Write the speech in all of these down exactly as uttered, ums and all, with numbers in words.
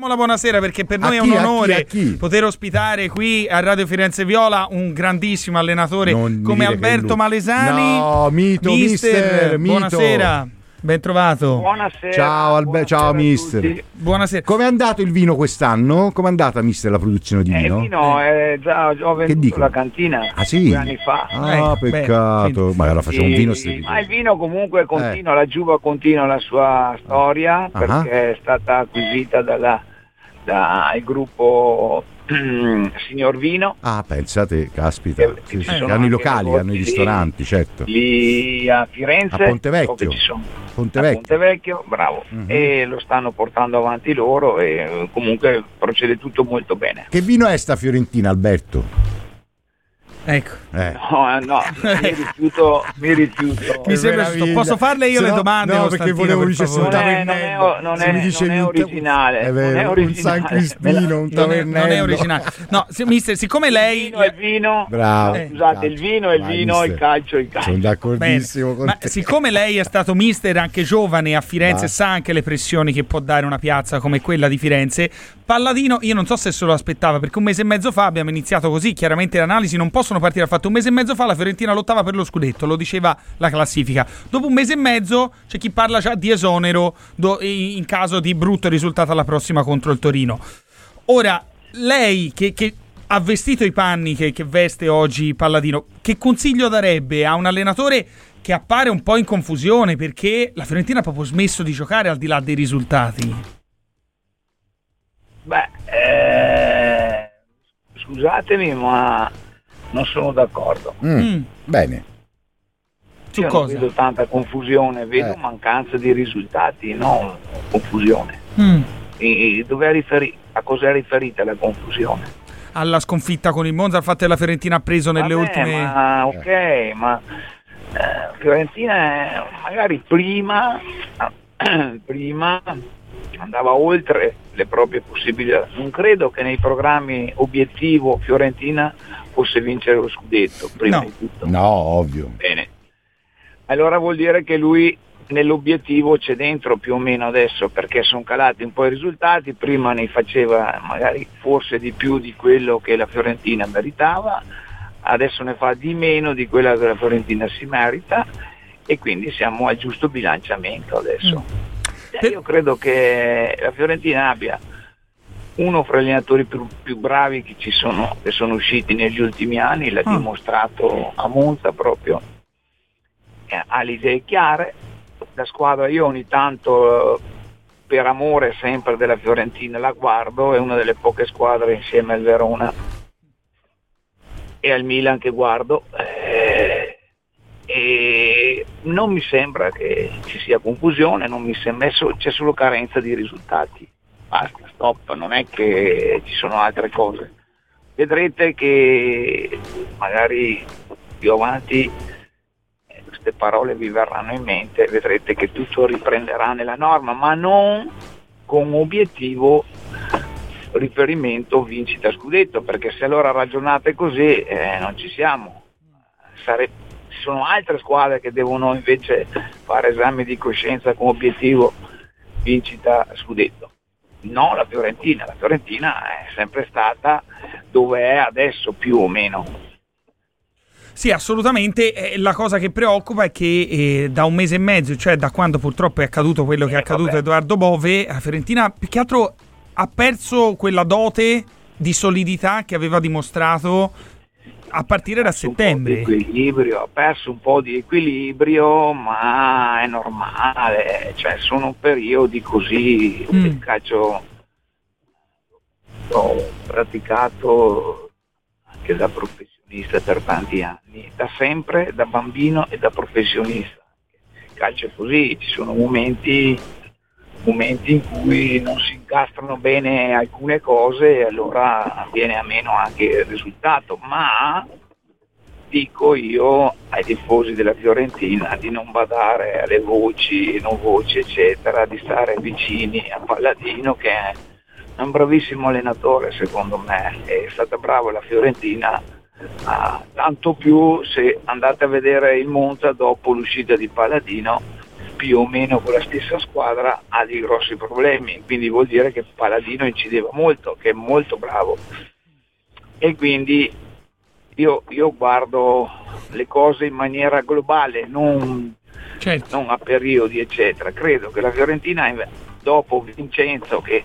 diamo la buonasera perché per noi A è chi, un a chi, onore a chi? poter ospitare qui a Radio Firenze Viola un grandissimo allenatore Non mi come dire che Alberto lui- Malesani. No, mito, mister, mito. Buonasera, ben trovato. Buonasera. Ciao Albe- ciao buonasera a mister. tutti. Buonasera. Com'è andato il vino quest'anno? Com'è andata mister la produzione di Eh, vino? il vino è già, già ho venduto dico? la cantina Ah sì? due anni fa. Ah, Eh, beh, peccato. quindi- Ma allora facciamo un Sì, vino sì, strepitoso. ma il vino comunque continua, la Giuva continua la sua storia Ah. perché è stata acquisita dalla, dal gruppo Signor Vino. Ah, pensate, caspita. Che- Sì, che sì, ci che sono hanno i anche locali, negozi hanno i lì. ristoranti, certo. Lì a Firenze, A Pontevecchio. so che ci sono. Ponte A Vecchio. Pontevecchio, bravo, Mhm. e lo stanno portando avanti loro e eh, comunque procede tutto molto bene. Che vino è sta Fiorentina, Alberto? Ecco. Eh. No, no, mi rifiuto, mi rifiuto. Mi sembra meraviglia. giusto. Posso farle io Se le no- domande? no, perché Costantino, volevo per dicesse un favore? Non è- non è- tavernello. non Se è- mi dice non è un ta- originale, è non vero, è un originale. San Crispino, un Non è, tavernello. non è originale. No, se- mister, siccome lei... Il vino è il vino, Bravo. Eh, scusate, il vino è il Vai, vino, mister. il calcio è il calcio. Sono d'accordissimo Bene, con ma te. siccome lei è stato mister anche giovane a Firenze, Ah. sa anche le pressioni che può dare una piazza come quella di Firenze, Palladino io non so se se lo aspettava, perché un mese e mezzo fa abbiamo iniziato così, chiaramente le analisi non possono partire dal fatto un mese e mezzo fa la Fiorentina lottava per lo scudetto, lo diceva la classifica. Dopo un mese e mezzo c'è chi parla già di esonero do- in caso di brutto risultato alla prossima contro il Torino. Ora, lei che, che ha vestito i panni che, che veste oggi Palladino, che consiglio darebbe a un allenatore che appare un po' in confusione perché la Fiorentina ha proprio smesso di giocare al di là dei risultati? Beh, eh, scusatemi, ma non sono d'accordo. Mm, Mm. Bene. Su Io cosa? non vedo tanta confusione, vedo Eh. mancanza di risultati, non confusione. Mm. E, e dove è riferi- a cosa è riferita la confusione? Alla sconfitta con il Monza, al fatto che la Fiorentina ha preso nelle Vabbè, ultime... ma ok, ma eh, Fiorentina è- magari prima, prima andava oltre le proprie possibilità. Non credo che nei programmi obiettivo Fiorentina fosse vincere lo scudetto, prima No. di tutto. No, ovvio. Bene. Allora vuol dire che lui nell'obiettivo c'è dentro più o meno adesso, perché sono calati un po' i risultati, prima ne faceva magari forse di più di quello che la Fiorentina meritava, adesso ne fa di meno di quella che la Fiorentina si merita e quindi siamo al giusto bilanciamento adesso. Eh, Io credo che la Fiorentina abbia uno fra gli allenatori più, più bravi che ci sono, che sono usciti negli ultimi anni, l'ha Ah. dimostrato a Monza proprio, eh, ha le idee chiare, la squadra io ogni tanto eh, per amore sempre della Fiorentina la guardo, è una delle poche squadre insieme al Verona e al Milan che guardo, eh, e non mi sembra che ci sia confusione, non mi sembra, c'è solo carenza di risultati. Basta, stop, non è che ci sono altre cose. Vedrete che magari più avanti eh, queste parole vi verranno in mente, vedrete che tutto riprenderà nella norma, ma non con obiettivo riferimento vincita scudetto, perché se allora ragionate così eh, non ci siamo. Sare- ci sono altre squadre che devono invece fare esami di coscienza con obiettivo vincita scudetto. No, la Fiorentina, la Fiorentina è sempre stata dove è adesso più o meno. Sì, assolutamente. Eh, la cosa che preoccupa è che eh, da un mese e mezzo, cioè da quando purtroppo è accaduto quello che è Eh, accaduto a vabbè. Edoardo Bove, la Fiorentina più che altro ha perso quella dote di solidità che aveva dimostrato a partire da Un po' di settembre. equilibrio, ha perso un po' di equilibrio, ma è normale, cioè sono periodi così. Mm. Il calcio ho praticato anche da professionista per tanti anni, da sempre, da bambino e da professionista. Il calcio è così, ci sono momenti, momenti in cui non si incastrano bene alcune cose e allora viene a meno anche il risultato, ma dico io ai tifosi della Fiorentina di non badare alle voci, non voci eccetera, di stare vicini a Palladino che è un bravissimo allenatore secondo me, è stata brava la Fiorentina, ah, tanto più se andate a vedere il Monza dopo l'uscita di Palladino, più o meno con la stessa squadra ha dei grossi problemi, quindi vuol dire che Palladino incideva molto, che è molto bravo, e quindi io, io guardo le cose in maniera globale, non, certo. non a periodi eccetera. Credo che la Fiorentina, dopo Vincenzo, che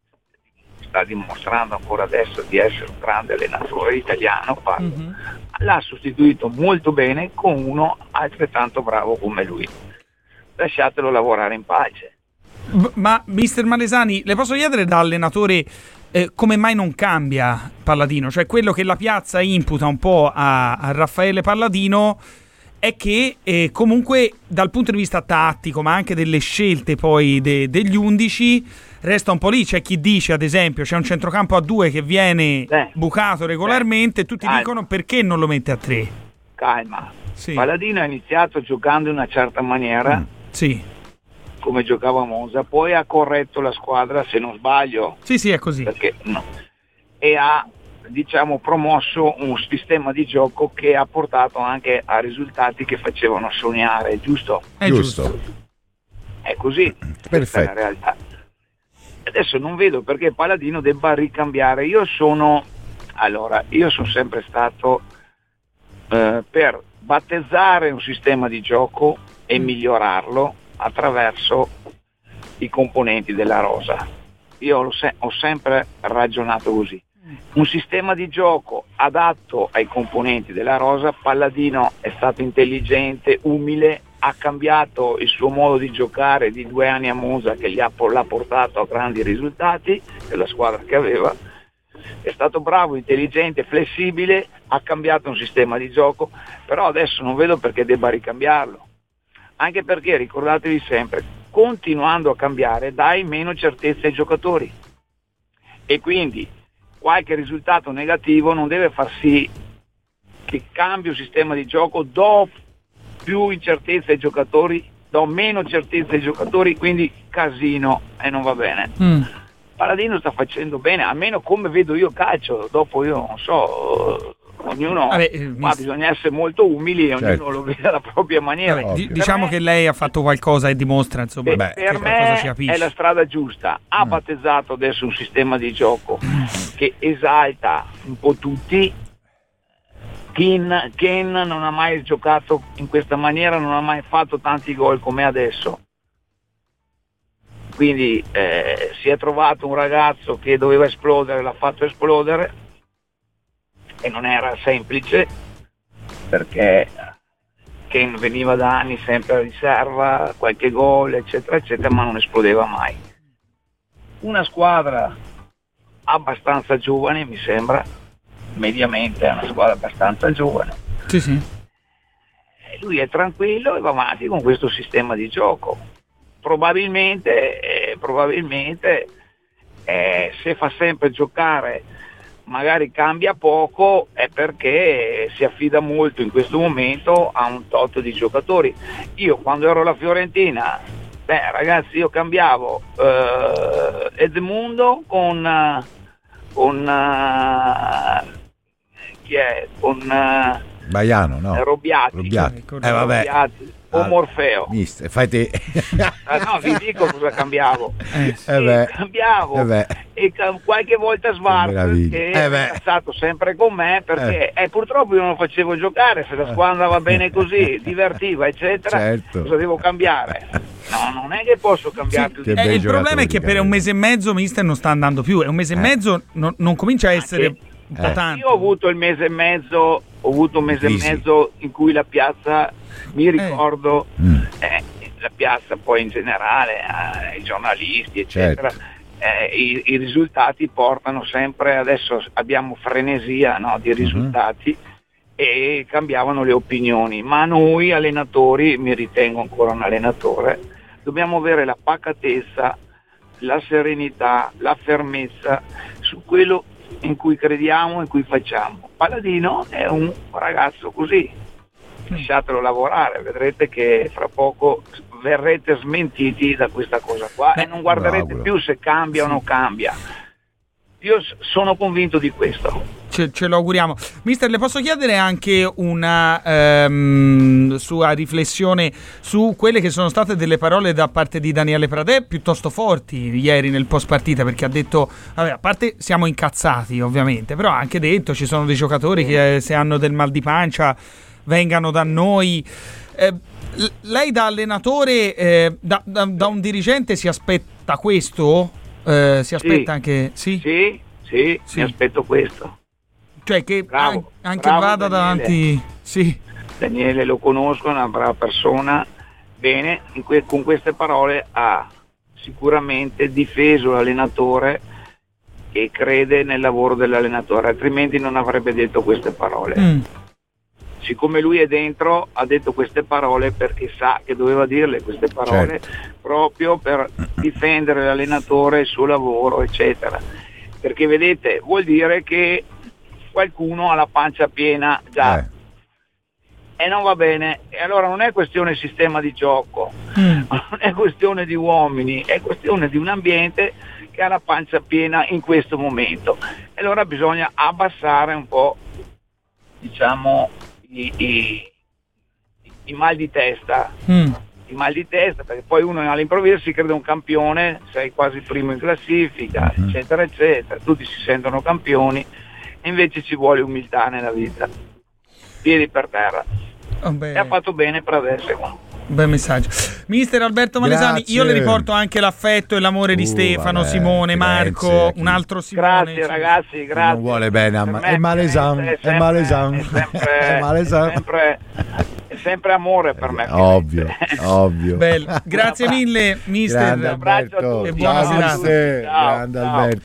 sta dimostrando ancora adesso di essere un grande allenatore italiano, mm-hmm. l'ha sostituito molto bene con uno altrettanto bravo come lui. Lasciatelo lavorare in pace. Ma mister Malesani, le posso chiedere da allenatore eh, come mai non cambia Palladino? Cioè, quello che la piazza imputa un po' a, a Raffaele Palladino è che eh, comunque dal punto di vista tattico, ma anche delle scelte poi de, degli undici, resta un po' lì. C'è chi dice, ad esempio, c'è un centrocampo a due che viene eh, bucato regolarmente, eh, tutti calma. Dicono perché non lo mette a tre? Calma, sì. Palladino ha iniziato giocando in una certa maniera, mm. sì. come giocava a Monza, poi ha corretto la squadra, se non sbaglio. Sì, sì, è così. Perché, no. E ha, diciamo, promosso un sistema di gioco che ha portato anche a risultati che facevano sognare, giusto? È giusto. È così, questa è la realtà. Adesso non vedo perché Palladino debba ricambiare. Io sono, allora, io sono sempre stato eh, per battezzare un sistema di gioco e migliorarlo attraverso i componenti della rosa. Io ho, se- ho sempre ragionato così. Un sistema di gioco adatto ai componenti della rosa. Palladino è stato intelligente, umile, ha cambiato il suo modo di giocare di due anni a Monza, che gli ha, l'ha portato a grandi risultati della squadra che aveva. È stato bravo, intelligente, flessibile, ha cambiato un sistema di gioco, però adesso non vedo perché debba ricambiarlo. Anche perché, ricordatevi sempre, continuando a cambiare dai meno certezza ai giocatori, e quindi qualche risultato negativo non deve far sì che cambi un sistema di gioco, do più incertezza ai giocatori, do meno certezza ai giocatori, quindi casino e non va bene. Mm. Palladino sta facendo bene, almeno come vedo io calcio, dopo io non so, ognuno, Vabbè, eh, ma mis- bisogna essere molto umili, certo. Ognuno lo vede alla propria maniera. Vabbè, d- diciamo me, che lei ha fatto qualcosa e dimostra, insomma, beh, beh, per me è la strada giusta. Ha mm. battezzato adesso un sistema di gioco che esalta un po' tutti. Ken, Ken non ha mai giocato in questa maniera, non ha mai fatto tanti gol come adesso, quindi eh, si è trovato un ragazzo che doveva esplodere, l'ha fatto esplodere, e non era semplice perché Ken veniva da anni sempre a riserva, qualche gol eccetera eccetera, ma non esplodeva mai. Una squadra abbastanza giovane, mi sembra, mediamente è una squadra abbastanza giovane. Sì, sì. E lui è tranquillo e va avanti con questo sistema di gioco. Probabilmente, eh, probabilmente eh, se fa sempre giocare, magari cambia poco, è perché si affida molto in questo momento a un tot di giocatori. Io quando ero alla Fiorentina, beh ragazzi, io cambiavo eh, Edmundo con con uh, chi è? Con uh, Baiano, no? Robbiati, Robbiati. Eh, vabbè. Robbiati o ah, Morfeo. Mister, fai te. Ah, no, vi dico cosa cambiavo. Eh, eh cambiavo eh beh. E ca- qualche volta Svart, che eh è stato sempre con me, perché eh. Eh, purtroppo io non lo facevo giocare, se la squadra andava bene così, divertiva eccetera, certo. Cosa devo cambiare? No, non è che posso cambiare. Sì, eh, il problema è che per un mese e mezzo Mister non sta andando più, è un mese e mezzo, non, non comincia a essere Anche, un po' eh. tanto. Io ho avuto il mese e mezzo, ho avuto un mese Crisi. e mezzo in cui la piazza, mi ricordo, eh. Eh, la piazza poi in generale, eh, i giornalisti eccetera, certo. eh, i, i risultati portano sempre, adesso abbiamo frenesia, no, di risultati, uh-huh. e cambiavano le opinioni, ma noi allenatori, mi ritengo ancora un allenatore, dobbiamo avere la pacatezza, la serenità, la fermezza su quello in cui crediamo, in cui facciamo. Palladino è un ragazzo così, lasciatelo lavorare, vedrete che fra poco verrete smentiti da questa cosa qua. Beh, e non guarderete più se cambia sì. o non cambia. Io sono convinto di questo. ce, ce lo auguriamo. Mister, le posso chiedere anche una um, sua riflessione su quelle che sono state delle parole da parte di Daniele Pradè piuttosto forti ieri nel post partita, perché ha detto, vabbè, a parte siamo incazzati ovviamente, però ha anche detto ci sono dei giocatori che eh, se hanno del mal di pancia vengano da noi. Eh, lei da allenatore, eh, da, da, da un dirigente si aspetta questo? Eh, si aspetta sì. anche sì? Sì, sì, sì, mi aspetto questo. Cioè che bravo, an- anche bravo vada Daniele. davanti. Sì. Daniele lo conosco, è una brava persona. Bene, in que- con queste parole ha sicuramente difeso l'allenatore e crede nel lavoro dell'allenatore, altrimenti non avrebbe detto queste parole. Mm. Siccome lui è dentro, ha detto queste parole perché sa che doveva dirle queste parole, certo, proprio per difendere l'allenatore, il suo lavoro, eccetera. Perché vedete, vuol dire che qualcuno ha la pancia piena già eh. e non va bene. E allora non è questione sistema di gioco, mm. non è questione di uomini, è questione di un ambiente che ha la pancia piena in questo momento. E allora bisogna abbassare un po', diciamo, I, i, i mal di testa mm. i mal di testa, perché poi uno all'improvviso si crede un campione, sei quasi primo in classifica, mm. eccetera eccetera, tutti si sentono campioni e invece ci vuole umiltà nella vita, piedi per terra. Oh, e ha fatto bene per adesso. Bel messaggio. Mister Alberto Malesani, grazie. Io le riporto anche l'affetto e l'amore uh, di Stefano, vabbè, Simone, Marco, Firenze, un altro Simone. Grazie ragazzi, grazie. Non vuole bene a ma- è Malesan, è, è Malesan. È sempre, è Malesan. È sempre, è sempre amore per me. Ovvio, ovvio. Bello. Grazie mille, mister. Grande Alberto. Un abbraccio a tutti. E buona serata. Grande Alberto.